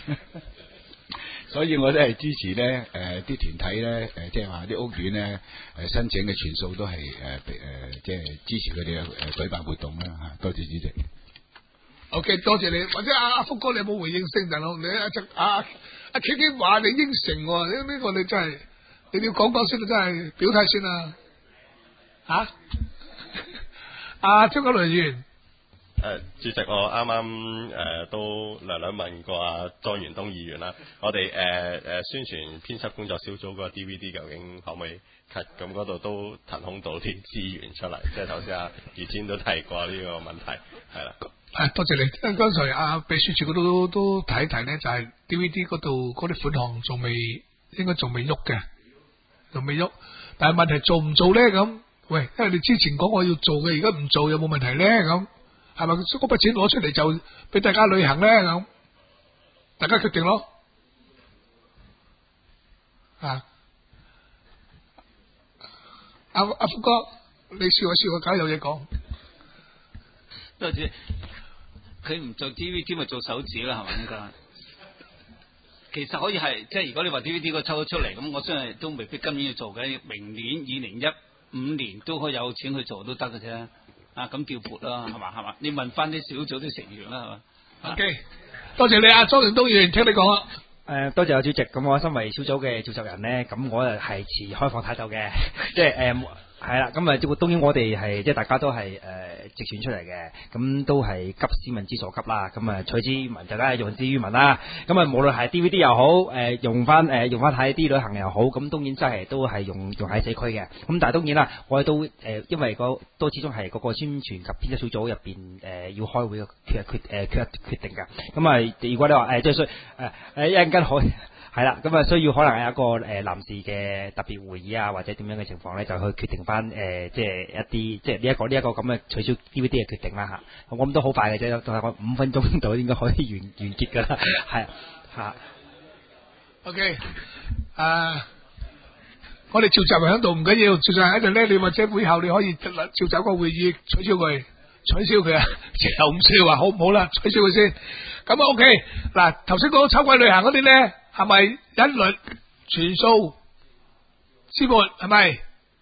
所以我都係支持咧，誒啲團體咧，誒即係話啲屋苑咧，誒申請嘅全數都係誒誒，即係支持佢哋嘅誒舉辦活動啦嚇，多謝主席。 OK， 多謝你，或者阿阿福哥你有冇回應先，大佬？你阿只阿阿 K K 話你應承喎，呢、這、呢個你真係你要講講先，真係表態先啦。嚇？阿張國倫議員。 誒，主席，我啱啱誒都略略問過阿莊元東議員啦，我哋誒誒宣傳編輯工作小組嗰個 D V D 究竟可唔可以 cut？咁嗰度都騰空到啲資源出嚟，即係頭先阿余堅都提過呢個問題，係啦。 誒，多謝你。剛才阿秘書處嗰度都提一提咧，就係 D V D 嗰度嗰啲款項仲未，應該仲未喐嘅，仲未喐。但係問題做唔做咧？咁，喂，因為你之前講我要做嘅，而家唔做有冇問題咧？咁係咪嗰筆錢攞出嚟就俾大家旅行咧？咁大家決定咯。啊，阿阿福哥，你笑下笑下，梗係有嘢講。 多謝。佢唔做 D V D 咪做手指啦，係咪咁㗎？其實可以係，即係如果你話 D V D 個抽咗出嚟，咁我相信都未必今年要做嘅，明年二零一五年都可以有錢去做都得嘅啫。啊，咁調撥啦，係嘛係嘛？你問翻啲小組啲成員啦，係嘛 ？OK， 多謝你啊，莊元東議員，請你講啊。 誒、呃，多謝阿主席。咁我身為小組嘅召集人咧，咁我係持開放態度嘅，即係誒。 係啦，咁啊，當然我哋係即係大家都係誒、呃、直選出嚟嘅，咁都係急市民之所急啦。咁啊，取之於民就梗係用之於民啦。咁啊，無論係 D V D 又好，誒、呃、用翻誒、呃、用翻喺啲旅行又好，咁當然真係都係用用喺社區嘅。咁但係當然啦，我哋都誒、呃、因為、嗰個都始終係嗰個宣傳及編輯小組入邊誒要開會嘅決決誒決決定㗎。咁啊，如果你話誒即係需誒誒一陣間可以。係啦，咁啊需要可能係一個誒臨時嘅特別會議啊，或者點樣嘅情況咧，就去決定翻誒、呃，即係一啲即係呢一個呢一、這個咁嘅取消 D V D 嘅決定啦嚇。我諗都好快嘅啫，大概五分鐘度應該可以完完結㗎啦，係嚇。 OK，誒、uh, 我哋召集人喺度唔緊要，召集人喺度咧，你或者會後你可以召集個會議取消佢，取消佢啊，又唔需要話好唔好啦，取消佢先。咁啊 OK，嗱頭先講秋季旅行嗰啲咧。係咪一律全數支撥？係咪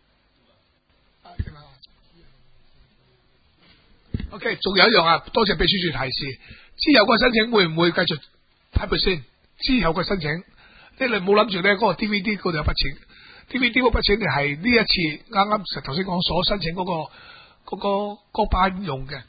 ？OK， 仲有一樣啊，多謝秘書處提示。之後個申請會唔會繼續批撥先？之後個申請，你哋冇諗住咧嗰個 D V D 嗰度有筆錢 ，D V D 嗰筆錢你係呢一次啱啱頭先講所申請嗰、嗰個嗰、嗰個嗰班用嘅。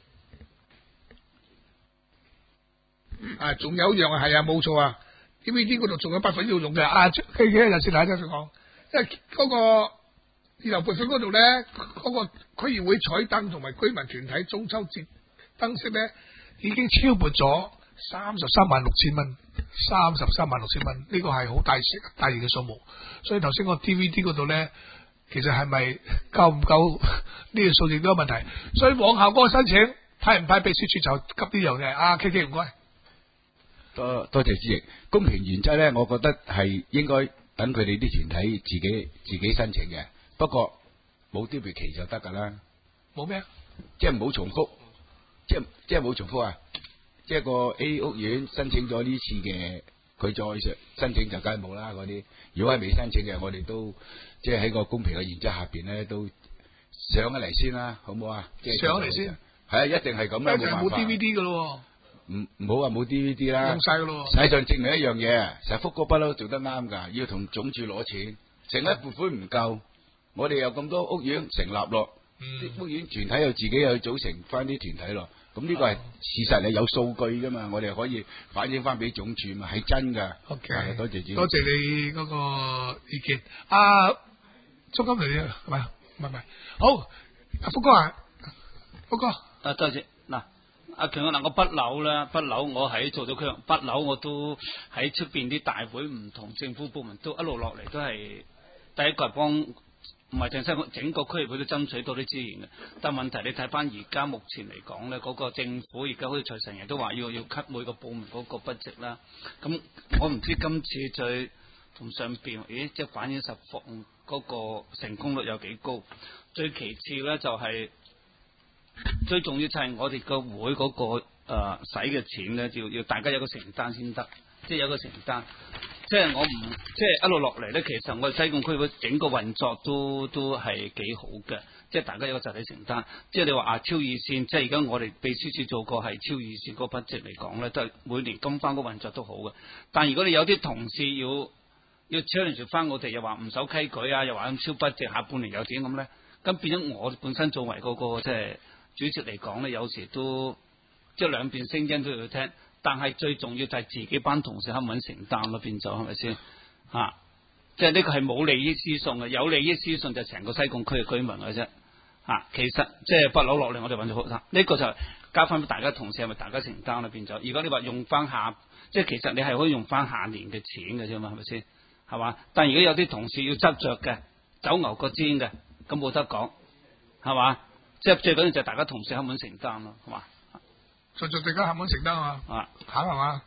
啊，仲有一樣啊，係啊，冇錯啊。D V D 嗰度仲有筆款要用嘅，啊，幾幾日先睇真講，因為嗰個二流撥款嗰度咧，嗰、嗰個區議會彩燈同埋居民團體中秋節燈飾咧，已經超撥咗三十三萬六千蚊，三十三萬六千蚊，呢、呢個係好大大型嘅數目，所以頭先個 D V D 嗰度咧，其實係咪夠唔夠呢個數字都有問題，所以往後嗰個申請派唔派秘書處就急啲樣嘅，啊 K K 唔該。 多多謝主席，公平原則咧，我覺得係應該等佢哋啲團體自己自己申請嘅。不過冇啲別期就得㗎啦。 冇咩？ 即係唔好重複，即係即係冇重複啊！即係個 A 屋苑申請咗呢次嘅，佢再申請就梗係冇啦嗰啲。如果係未申請嘅，我哋都即係喺個公平嘅原則下邊咧，都上咗嚟先啦，好唔好啊？ 上嚟先。 係啊，一定係咁啦，冇辦法。 冇 D V D 㗎咯。 唔唔好話冇 D V D 啦， 用晒噶咯。 實際上證明一樣嘢，實福哥不嬲做得啱噶，要同總署攞錢，成一撥款唔夠，我哋有咁多屋苑成立咯，啲、嗯、屋苑團體又自己又去組成翻啲團體咯，咁呢個係事實，係有數據噶嘛，我哋可以反映翻俾總署嘛，係真噶。 OK， 多謝主席， 多謝你嗰個意見。阿鍾金嚟嘅係咪？唔係唔係，好，阿福哥啊，福哥， 啊多謝嗱。阿強嗱，我不嬲啦，不嬲我喺做咗區，不嬲我都喺出邊啲大會，唔同政府部門都一路落嚟都係第一個係幫，唔係淨係整個區域佢都爭取多啲資源嘅。但係問題你睇翻而家目前嚟講咧，嗰、那個政府而家好似財神爺都話要要 cut 每個部門嗰個 budget 啦。咁我唔知今次再同上邊，咦，即係反映實況嗰個成功率有幾高？最其次咧就係、是。最重要就係我哋個會嗰、那個誒使嘅錢咧，要要大家有個承擔先得，即係有個承擔。即係我唔即係一路落嚟咧，其實我哋西貢區嘅整個運作都都係幾好嘅，即係大家有個集體承擔。即係你話啊超預算，即係而家我哋秘書處做過係超預算嗰個 budget 嚟講咧，都係每年金翻個運作都好嘅。但係如果你有啲同事要要 challenge 翻我哋，又話唔守規矩啊，又話咁超 budget，下半年又點咁咧？咁變咗我本身作為嗰、那個即係。主席嚟講咧，有時都即係兩邊聲音都要聽，但係最重要就係自己班同事肯唔肯承擔咯，變咗係咪先嚇？即係呢個係冇利益輸送嘅，有利益輸送就係成個西貢區嘅居民嘅啫嚇。其實即係不嬲落嚟，我哋揾咗好多，呢個就係交翻俾大家同事，係咪大家承擔啦？變咗，如果你話用翻下，即係其實你係可以用翻下年嘅錢嘅啫嘛，係咪先係嘛？但係如果有啲同事要執着嘅，走牛角尖嘅，咁冇得講係嘛？即係最緊要就係大家同事肯唔肯承擔咯，係嘛？ 在在大家肯唔肯承擔啊？ 啊， 肯係嘛？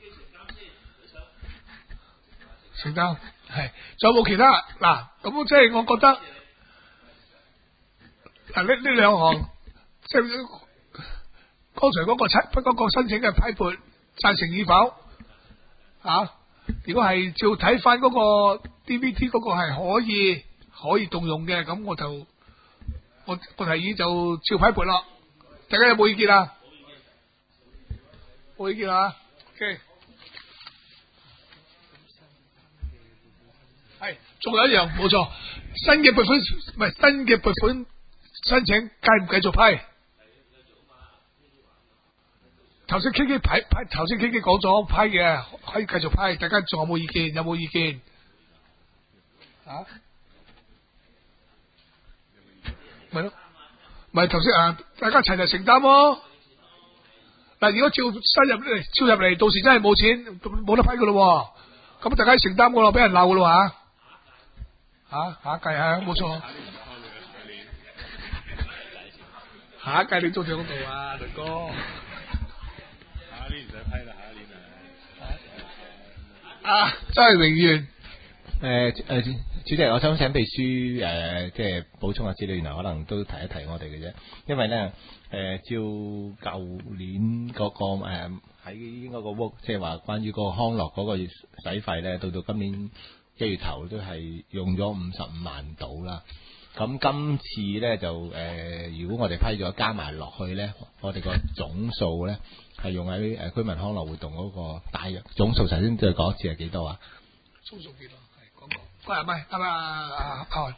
承擔係，仲有冇其他？嗱，咁即係我覺得嗱呢呢兩項，即係剛才嗰個七嗰個申請嘅批撥贊成與否？啊，如果係照睇翻嗰個 D V D 嗰個係可以可以動用嘅，咁我就。我我提議就照批撥咯，大家有冇意見啊？冇意見啊 ？OK， 係，仲有一樣冇錯， 新嘅撥款唔係新嘅撥款申請繼唔繼續批？頭先 K K 批批，頭先 K K 講咗批嘅，可以繼續批。大家仲有冇意見？有冇意見？啊？咪咯，咪頭先啊，大家齊齊承擔咯。嗱，如果照新入嚟，照入嚟，到時真係冇錢，冇得批噶咯。咁大家承擔噶咯，俾人鬧噶咯吓。吓下一屆係冇錯。下一屆你做咗嗰度啊，倫哥。下一年唔使批啦，下一年啊。啊，真係榮譽。 誒誒，主席，我想請秘書誒、呃，即係補充下資料，然後可能都提一提我哋嘅啫。因為咧，誒、呃，照舊年嗰、那個誒喺嗰個屋，即係話關於嗰個康樂嗰個使費咧，到到今年一月頭都係用咗五十五萬到啦。咁今次咧就誒、呃，如果我哋批咗加埋落去咧，我哋個總數咧係用喺誒居民康樂活動嗰個大約總數，頭先再講一次係幾多啊？ 總數幾多？喂，唔係，係咪啊？阿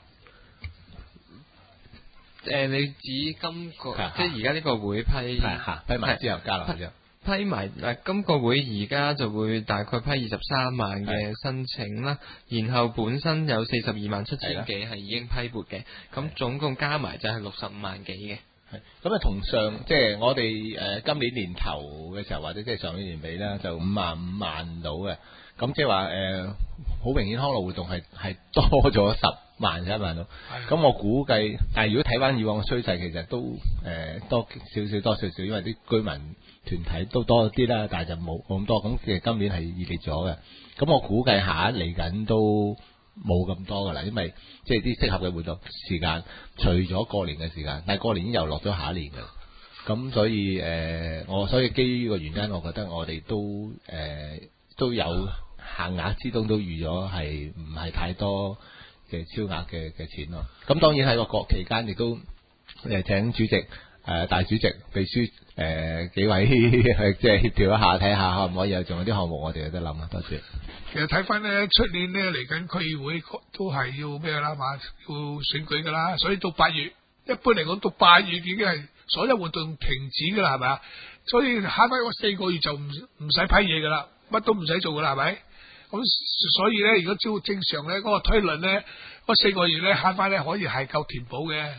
誒，你指今個即係而家呢個會批批埋之後加落去之後， 批埋嗱，今個會而家就會大概批二十三萬嘅申請啦，然後本身有四十二萬七千幾係已經批撥嘅，咁總共加埋就係六十五萬幾嘅。 係咁啊，同上即係我哋誒今年年頭嘅時候，或者即係上年年尾啦，就五萬五萬到嘅。咁即係話誒，好、呃、明顯康樂活動係係多咗十萬十一萬到。咁我估計，但係如果睇翻以往嘅趨勢，其實都誒、呃、多少少多少少，因為啲居民團體都多啲啦，但係就冇冇咁多。咁其實今年係熱烈咗嘅。咁我估計下一嚟緊都冇咁多噶啦，因為即係啲適合嘅活動時間，除咗過年嘅時間，但係過年已經又落咗下一年㗎。咁所以誒、呃，我所以基於呢個原因，我覺得我哋都誒、呃、都有。限額之中都預咗係唔係太多嘅超額嘅嘅錢咯。咁當然喺個國期間亦都誒請主席誒、呃、大主席秘書誒、呃、幾位去即係協調一下，睇下可唔可以有仲有啲項目我哋有得諗啊。多謝。 其實睇翻咧，出年咧嚟緊區議會都係要咩啦嘛，要選舉噶啦，所以到八月一般嚟講到八月已經係所有活動停止噶啦，係咪啊？所以慳翻嗰四個月就唔唔使批嘢噶啦，乜都唔使做噶啦，係咪？咁所以咧，如果照正常咧，嗰、那個推論咧，嗰四個月咧慳翻咧，可以係夠填補嘅。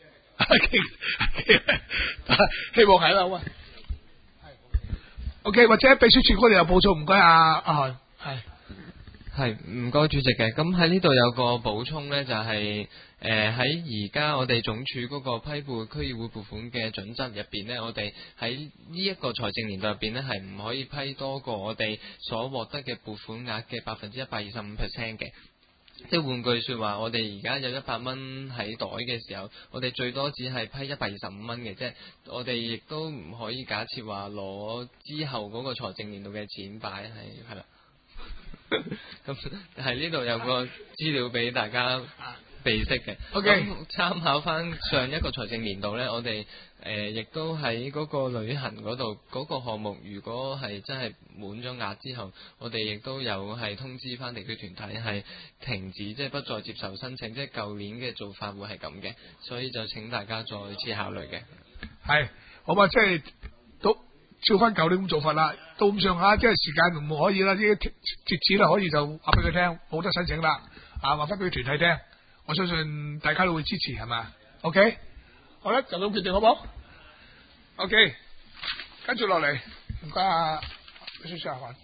希望係啦，喂。O K， 或者秘書處嗰度有補充，唔該阿阿韓。係係唔該主席嘅。咁喺呢度有個補充咧，就係誒喺而家我哋總署嗰個批撥區議會撥款嘅準則入邊咧，我哋喺呢一個財政年度入邊咧，係唔可以批多過我哋所獲得嘅撥款額嘅百分之一百二十五 percent 嘅。即係換句說話，我哋而家有一百蚊喺袋嘅時候，我哋最多只係批一百二十五蚊嘅啫。我哋亦都唔可以假設話攞之後嗰個財政年度嘅錢擺係係啦。咁喺呢度有個資料俾大家備識嘅。 OK， 參考翻上一個財政年度呢，我哋誒亦都喺嗰個旅行嗰度嗰個項目，如果係真係滿咗額之後，我哋亦都有係通知翻地區團體係停止，即係不再接受申請。即係舊年嘅做法會係咁嘅，所以就請大家再次考慮嘅。 係好嘛，即係都照翻舊年咁做法啦，到咁上下即係時間唔可以啦，呢啲截止啦，可以就話俾佢聽，冇得申請啦，啊話翻俾佢團體聽，我相信大家都會支持，係咪 ？OK， 好啦，就咁決定好冇 ？OK， 跟住落嚟，唔該啊，秘書長阿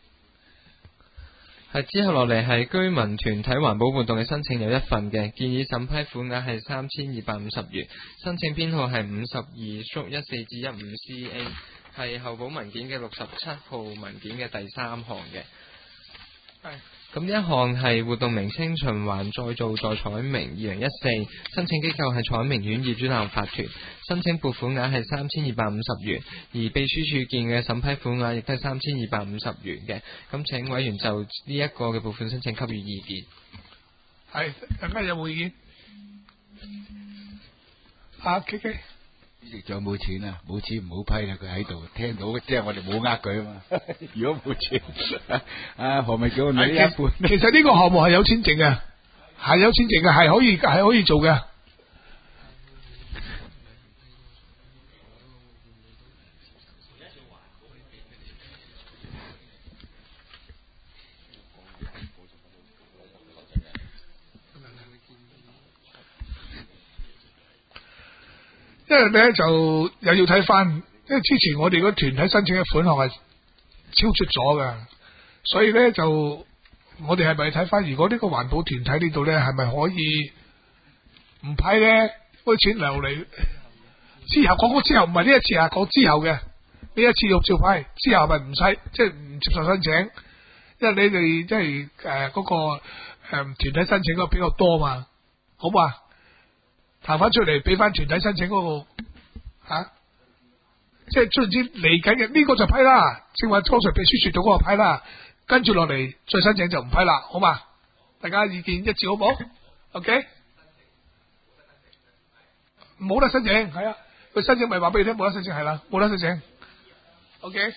係之後落嚟係居民團體環保活動嘅申請有一份嘅，建議審批款額係三千二百五十元，申請編號係五十二縮一四至一五 C A， 係候補文件嘅六十七號文件嘅第三項嘅。係。咁呢一項係活動名稱循環再造再彩明二零一四，申請機構係彩明苑業主立案法團，申請撥款額係三千二百五十元，而秘書處見嘅審批款額亦都係三千二百五十元嘅。咁請委員就呢一個嘅撥款申請給予意見。 係，大家有冇意見？啊 K K。 主席仲有冇錢啊？冇錢唔好批啦，佢喺度聽到，即係我哋冇呃佢啊嘛。如果冇錢，啊何咪叫我攞一半？ 其實呢個項目係有錢剩嘅， 係有錢剩嘅，係可以係可以做嘅。因為咧就又要睇翻，因為之前我哋個團體申請嘅款項係超出咗嘅，所以咧就我哋係咪睇翻，如果呢個環保團體呢度咧係咪可以唔批咧？嗰啲錢流嚟之後，講嗰之後唔係呢一次啊，講之後嘅呢一次要照批，之後咪唔使即係唔接受申請，因為你哋即係誒嗰個誒、呃、團體申請嗰個比較多嘛，好嘛？彈翻出嚟俾翻團體申請嗰、那個吓、啊，即係總之嚟緊嘅呢個就批啦，正話剛才秘書處到嗰個批啦，跟住落嚟再申請就唔批啦，好嘛？大家意見一致好唔好 ？OK， 冇得申請係啊，佢申請咪話俾你聽冇得申請係啦，冇得申請。OK，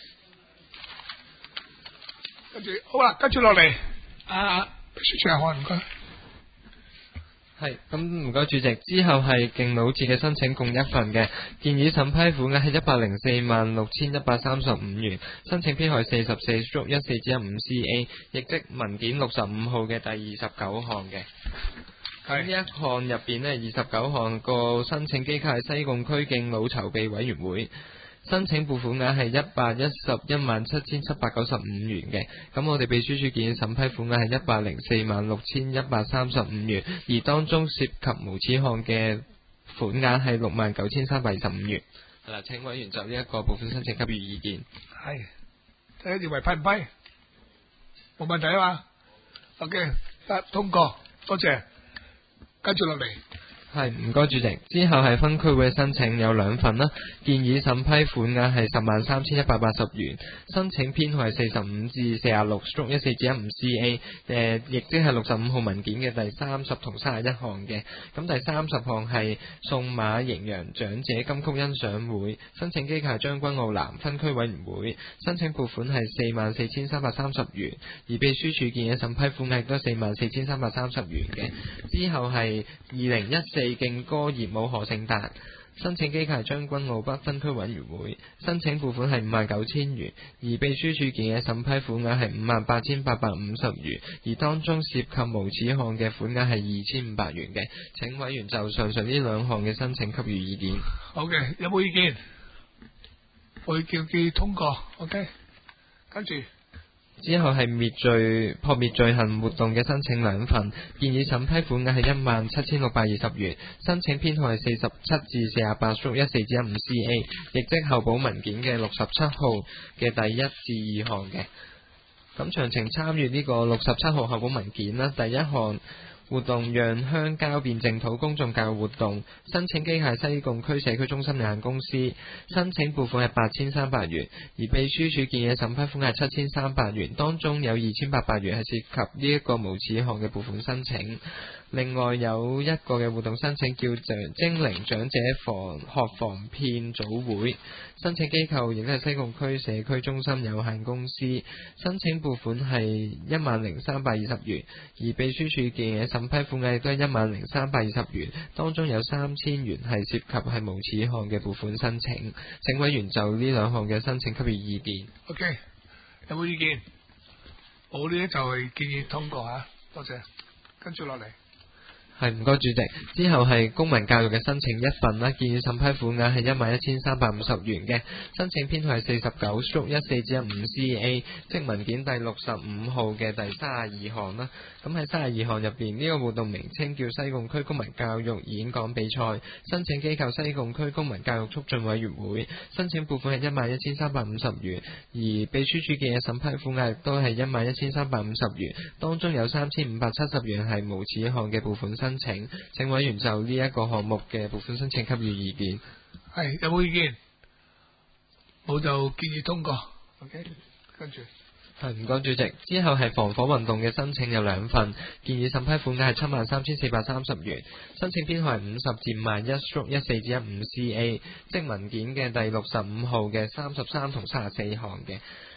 跟住好啦，跟住落嚟啊，秘書處啊，唔該。 係，咁唔該主席。之後係敬老節嘅申請共一份嘅，建議審批款額係一百零四萬六千一百三十五元，申請編號四十四/一四至一五 C A， 亦即文件六十五號嘅第二十九項嘅。喺呢一項入邊呢，二十九項個申請機構係西貢區敬老籌備委員會。申請撥款額係一百一十一萬七千七百九十五元嘅，咁我哋秘書處建議審批款額係一百零四萬六千一百三十五元，而當中涉及無此項嘅款額係六萬九千三百二十五元。係啦，請委員就呢一個撥款申請給予意見。 係，睇認為批唔批？冇問題啊嘛。OK，得通過，多謝。跟住落嚟。 係，唔該主席。之後係分區會嘅申請有兩份啦，建議審批款額係十萬三千一百八十元，申請編號係四十五至四十六/一四至一五 C A， 誒，亦即係六十五號文件嘅第三十同三十一項嘅。咁第三十項係送馬營養長者金曲欣賞會，申請機構係將軍澳南分區委員會，申請撥款係四萬四千三百三十元，而秘書處建議審批款額亦都係四萬四千三百三十元嘅。之後係二零一四勁歌熱舞賀聖誕，申請機構係將軍澳北分區委員會，申請撥款係五萬九千元，而秘書處建議審批款額係五萬八千八百五十元，而當中涉及無此項嘅款額係二千五百元嘅。請委員就上述呢兩項嘅申請給予意見。 好嘅，有冇意見？我會叫佢通過。OK， 跟住。 之後係滅罪撲滅罪行活動嘅申請兩份，建議審批款額係一萬七千六百二十元，申請編號係四十七至四十八/一四至一五 C A， 亦即候補文件嘅六十七號嘅第一至二項嘅。咁詳情參閱呢個六十七號候補文件啦。第一項活動讓鄉郊變淨土公眾教育活動，申請機構係西貢區社區中心有限公司，申請撥款係八千三百元，而秘書處建議審批款係七千三百元，當中有二千八百元係涉及呢一個無此項嘅撥款申請。另外有一個嘅活動申請叫做精靈長者防學防騙組會，申請機構亦都係西貢區社區中心有限公司，申請撥款係一萬零三百二十元，而秘書處建議審批款額亦都係一萬零三百二十元，當中有三千元係涉及係無此項嘅撥款申請。請委員就呢兩項嘅申請給予意見。 OK， 有冇意見？我呢就係建議通過吓，多謝。跟住落嚟。 係，唔該主席。之後係公民教育嘅申請一份啦，建議審批款額係一萬一千三百五十元嘅，申請編號係四十九/一四至一五 C A， 即文件第六十五號嘅第三十二項啦。咁喺三十二項入邊，呢、這個活動名稱叫西貢區公民教育演講比賽，申請機構西貢區公民教育促進委員會，申請撥款係一萬一千三百五十元，而秘書處嘅審批款額都係一萬一千三百五十元，當中有三千五百七十元係無此項嘅撥款申請，請委員就呢一個項目嘅撥款申請給予意見。 係，有冇意見？冇就建議通過。OK， 跟住。 係，唔該主席。之後係防火運動嘅申請有兩份，建議審批款額係七萬三千四百三十元，申請編號係五十至五萬一/一四至一五 C A， 即文件嘅第六十五號嘅三十三同三十四項嘅。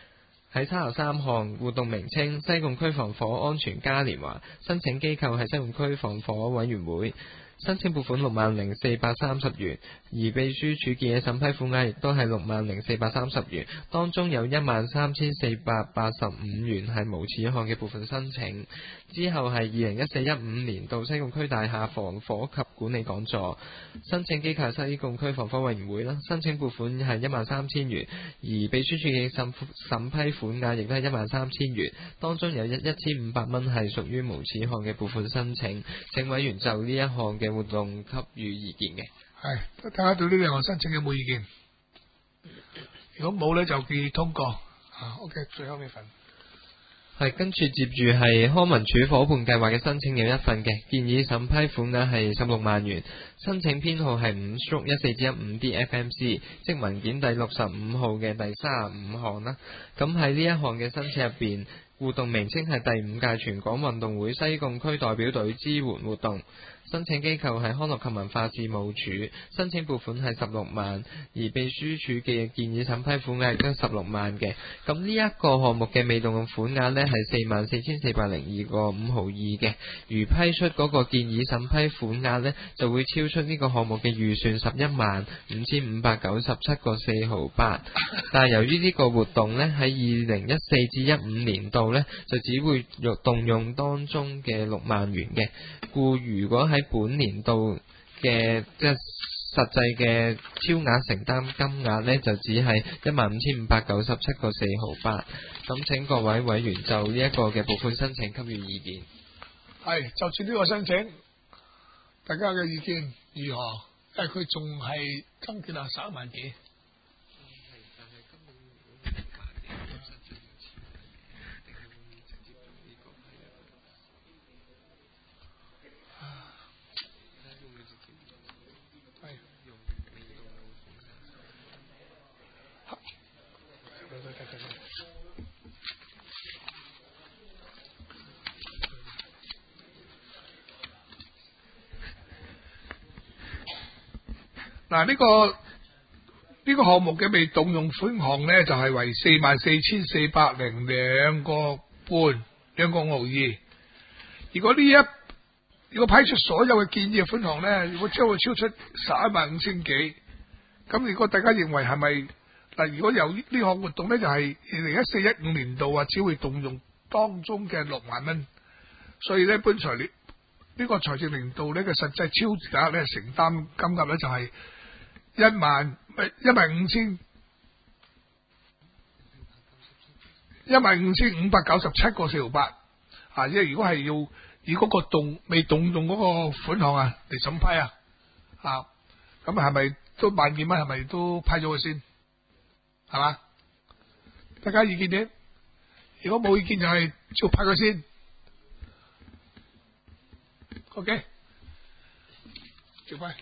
喺差額三項活動名稱：西貢區防火安全嘉年華，申請機構係西貢區防火委員會。申請撥款六萬零四百三十元，而秘書處建議審批款額亦都係六萬零四百三十元，當中有一萬三千四百八十五元係無此項嘅部分申請。之後係二零一四一五年度西貢區大廈防火及管理講座，申請機構係西貢區防火委員會啦，申請撥款係一萬三千元，而秘書處嘅審審批款額亦都係一萬三千元，當中有一一千五百蚊係屬於無此項嘅部分申請。請委員就呢一項嘅活動給予意見嘅。 係，大家對呢兩項申請有冇意見？如果冇呢，就建議通過。啊 ，OK， 最後呢份係跟住接住係康文署伙伴計劃嘅申請有一份嘅，建議審批款額係十六萬元，申請編號係五 stroke 一四至一五 D F M C， 即文件第六十五號嘅第三十五項啦。咁喺呢一項嘅申請入邊，活動名稱係第五屆全港運動會西貢區代表隊支援活動。申請機構係康樂及文化事務署，申請撥款係十六萬，而秘書處嘅建議審批款額亦都係十六萬嘅。咁呢一個項目嘅未動用款額呢係四萬四千四百零二個五毫二嘅，如批出嗰個建議審批款額呢，就會超出呢個項目嘅預算十一萬五千五百九十七個四毫八。但係由於呢個活動呢喺二零一四至一五年度呢，就只會動用當中嘅六萬元嘅，故如果喺本年度嘅即係實際嘅超額承擔金額呢，就只係一萬五千五百九十七個四毫八。咁請各位委員就呢一個嘅撥款申請給予意見。 係就住呢個申請，大家嘅意見如何？因為佢仲係增建啊十一萬幾。嗱，呢個呢個項目嘅未動用款項呢，就係為四萬四千四百零兩個半兩個毫二。如果呢一如果批出所有嘅建議嘅款項呢，如果將會超出十一萬五千幾，咁如果大家認為係咪嗱？如果由呢項活動呢，就係二零一四一五年度啊，只會動用當中嘅六萬蚊，所以呢，本財呢呢個財政年度呢嘅實際超額呢承擔金額呢，就係一萬一萬五千一萬五千五百九十七個四毫八啊！即係如果係要以嗰個動未動用嗰個款項啊嚟審批啊啊，咁係咪都萬幾蚊？係咪都批咗佢先？係嘛？大家意見點？如果冇意見就係照批佢先。OK， 照批。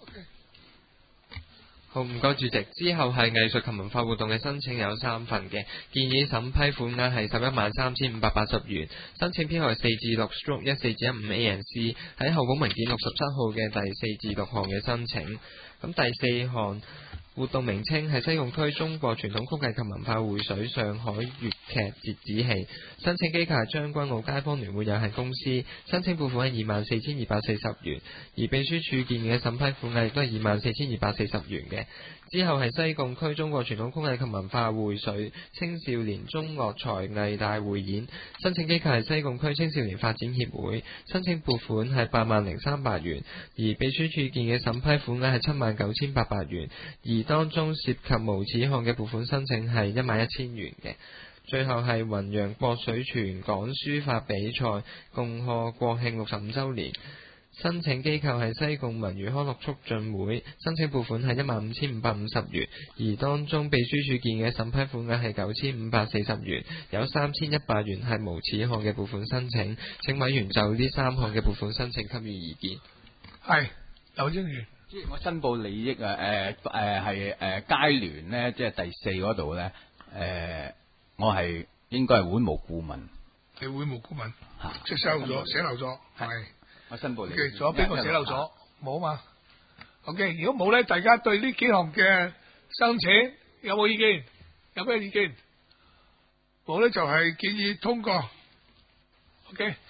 好，唔該主席。之後係藝術及文化活動嘅申請有三份嘅，建議審批款額係十一萬三千五百八十元，申請編號係四至六 stroke 一四至一五 A N C， 喺候補文件六十七號嘅第四至六項嘅申請。咁第四項活動名稱係西貢區中國傳統曲藝及文化會水上海粵劇折子戲，申請機構係將軍澳街坊聯會有限公司，申請撥款係二萬四千二百四十元，而秘書處建議嘅審批款額亦都係二萬四千二百四十元嘅。之後係西貢區中國傳統曲藝及文化會水青少年中樂才藝大匯演，申請機構係西貢區青少年發展協會，申請撥款係八萬零三百元，而秘書處建議嘅審批款額係七萬九千八百元，而當中涉及無此項嘅撥款申請係一萬一千元嘅。最後係雲陽國水全港書法比賽共賀國慶六十五週年，申請機構係西貢文娛康樂促進會，申請撥款係一萬五千五百五十元，而當中秘書處建議嘅審批款額係九千五百四十元，有三千一百元係無此項嘅撥款申請。請委員就呢三項嘅撥款申請給予意見。 係劉英元， 即係我申報利益啊！誒誒係誒街聯咧，即係第四嗰度咧，誒、呃、我係應該係會務顧問。 你會務顧問嚇， 即係寫漏咗，寫漏咗係。 我申報利益。 記咗邊個寫漏咗？冇嘛 ？OK， 如果冇咧，大家對呢幾項嘅申請有冇意見？有咩意見？ 我咧就係建議通過。OK。